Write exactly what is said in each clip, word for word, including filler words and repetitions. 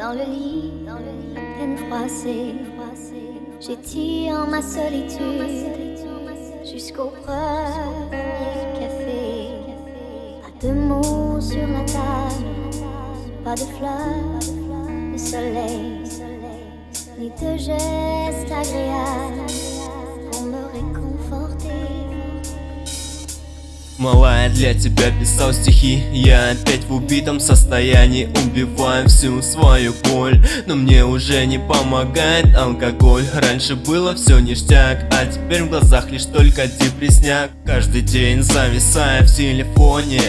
dans le lit, à peine froissé, j'étire ma solitude jusqu'au premier café. Pas de mots sur la table, pas de fleurs, de soleil, ni de gestes agréables pour me réconforter. Малая, для тебя писал стихи. Я опять в убитом состоянии, убиваю всю свою боль. Но мне уже не помогает алкоголь. Раньше было все ништяк, а теперь в глазах лишь только депресняк. Каждый день зависаю в телефоне.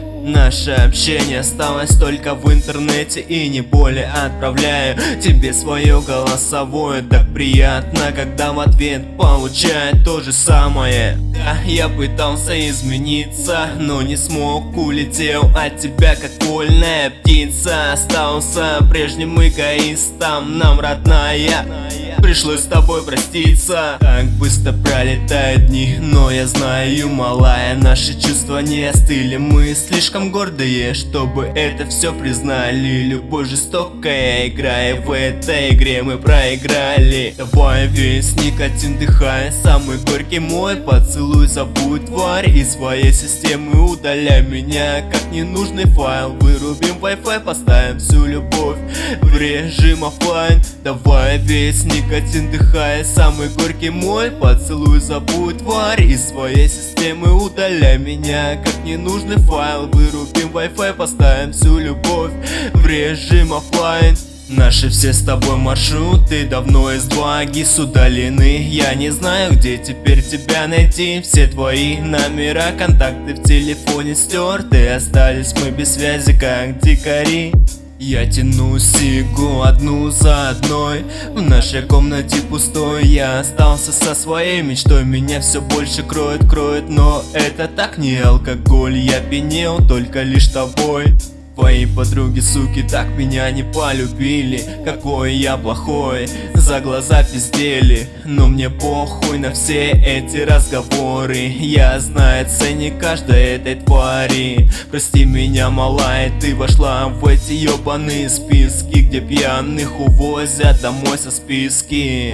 Наше общение осталось только в интернете, и не более отправляю тебе свое голосовое. Так приятно, когда в ответ получает то же самое. Да, я пытался измениться, но не смог, улетел от тебя как вольная птица. Остался прежним эгоистом, нам родная, пришлось с тобой проститься. Так быстро пролетают дни, но я знаю, малая, наши чувства не остыли. Мы слишком гордые, чтобы это все признали. Любовь жестокая игра, и в этой игре мы проиграли. Давай весь никотин дыхай, самый горький мой поцелуй, забудь тварь из своей системы, удаляй меня как ненужный файл. Вырубим Wi-Fi, поставим всю любовь в режим оффлайн. Давай весь никотин дыхай, самый горький мой поцелуй, забудь тварь из своей системы, удаляй меня как ненужный файл. Вырубим Wi-Fi, поставим всю любовь в режим оффлайн. Наши все с тобой маршруты давно из два гис удалены. Я не знаю, где теперь тебя найти. Все твои номера, контакты в телефоне стерты. Остались мы без связи, как дикари. Я тяну сигу одну за одной, в нашей комнате пустой. Я остался со своей мечтой, меня все больше кроет, кроет. Но это так не алкоголь, я пьянел только лишь тобой. Твои подруги, суки, так меня не полюбили. Какой я плохой, за глаза пиздели. Но мне похуй на все эти разговоры. Я знаю ценник каждой этой твари. Прости меня, малая, ты вошла в эти ебаные списки, где пьяных увозят домой со списки.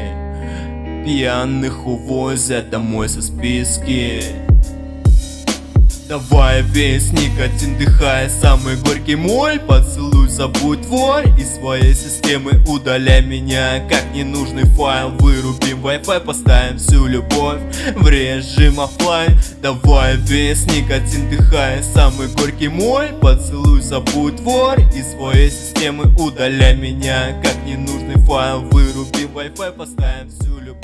Пьяных увозят домой со списки. Давай весь никотин дыхай, самый горький мой поцелуй, забудь тварь из своей системы, удаляй меня как ненужный файл. Вырубим Wi-Fi, поставим всю любовь в режим оффлайн. Давай весь никотин дыхай, самый горький мой поцелуй, забудь тварь из своей системы, удаляй меня как ненужный файл. Вырубим Wi-Fi, поставим всю любовь.